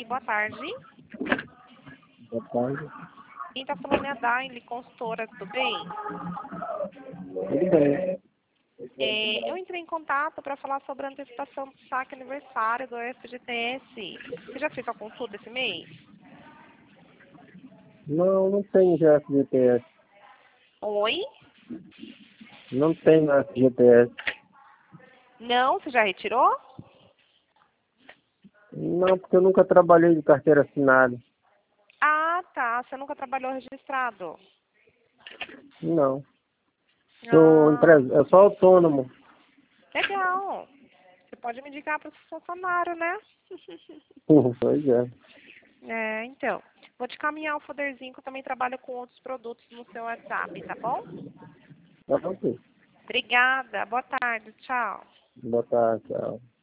boa tarde. Boa tarde. Quem tá falando é a Daile, consultora, tudo bem? Tudo bem. Eu entrei em contato para falar sobre a antecipação do saque aniversário do FGTS. Você já fez a consulta esse mês? Não tem já FGTS. Oi? Não tem na FGTS. Não? Você já retirou? Não, porque eu nunca trabalhei de carteira assinada. Ah, tá. Você nunca trabalhou registrado? Não. Ah, Eu sou autônomo. legal. Você pode me indicar para o funcionário, né? Pois é. Então. Vou te caminhar o folderzinho que eu também trabalho com outros produtos no seu WhatsApp, tá bom? Tá ok. Obrigada. Boa tarde. Tchau. Boa tarde, tchau.